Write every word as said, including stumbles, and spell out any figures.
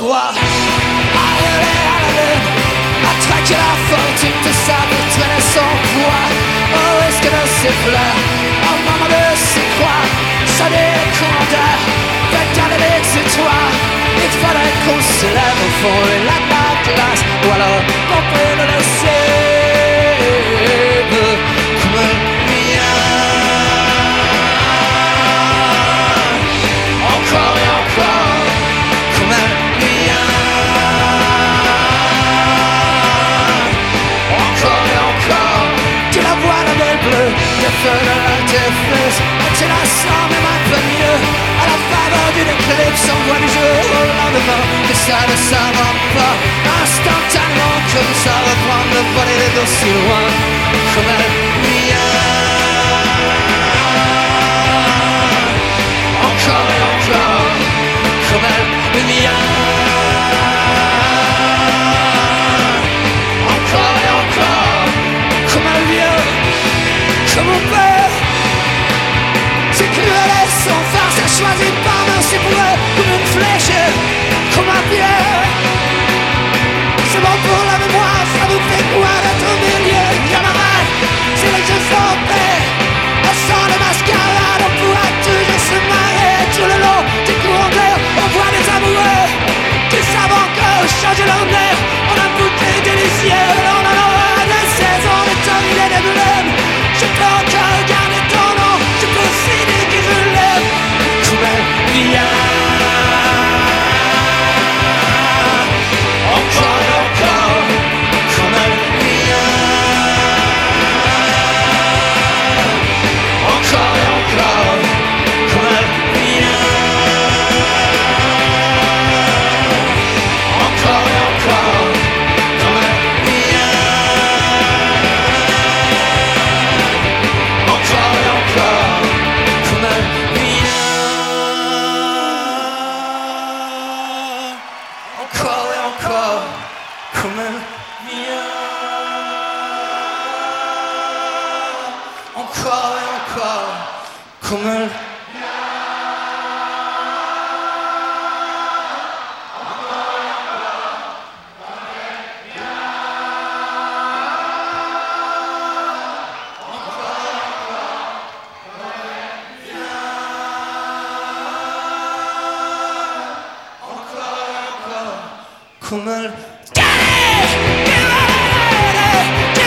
roi. Allez, allez, à traquer la fortune de sa vitrine et son poids. Au risque de ses pleurs, au moment de ses croix. Sonner les commandeurs, faites garder les étoiles. Il faudrait qu'on se lève au fond et la glace, ou alors qu'on peut le laisser comme un mien. Encore et encore comme un mien. Encore et encore. Tu la vois la belle bleue, le feu de la défense. Et tu la sens même un peu mieux à la faveur d'une éclipse. On voit du jour au lendemain que ça ne s'invente pas instantanément, comme ça reprend le volet d'aussi loin comme un mien. Encore et encore comme un mien. Encore et encore comme un vieux, comme mon père. C'est cruel et sans farce, a choisi par merci pour eux, comme une flèche, comme un pierre. C'est bon pour la mémoire, ça vous fait quoi d'être au milieu, camarades? C'est là que je sentais un sang de mascarade. On pourra toujours se marrer tout le long du courant d'air. On voit des amoureux qui savent encore changer leur nerf. On a goûté délicieux, on en aura des saisons, des temps, il est des blêmes. Je peux encore garder ton nom, je peux aussi dire que je l'aime comme un bien. Encore et encore comme un bien. Encore et encore comme un bien. Encore et encore comme un bien. Encore et encore comme un bien. Encore et encore comme un bien. Encore et encore comme un bien. Come on, get it, get it, get it.